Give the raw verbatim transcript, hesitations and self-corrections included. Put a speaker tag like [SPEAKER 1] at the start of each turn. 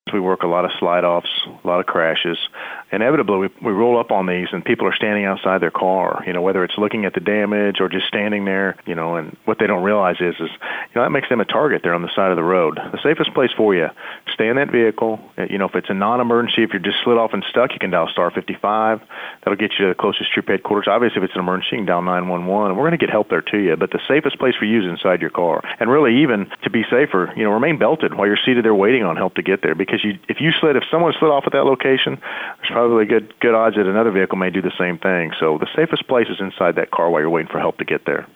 [SPEAKER 1] We work a lot of slide-offs, a lot of crashes. Inevitably, we, we roll up on these, and people are standing outside their car, you know, whether it's looking at the damage or just standing there, you know, and what they don't realize is, is, you know, that makes them a target there on the side of the road. The safest place for you, stay in that vehicle. You know, if it's a non-emergency, if you're just slid off and stuck, you can dial star fifty-five. That'll get you to the closest troop headquarters. Obviously, if it's an emergency, you can dial nine one one, and we're going to get help there to you. But the safest place for you is inside your car. And really, even to be safer, you know, remain belted while you're seated there waiting on help to get there, because you, if you slid, if someone slid off at that location, there's probably good good odds that another vehicle may do the same thing. So the safest place is inside that car while you're waiting for help to get there.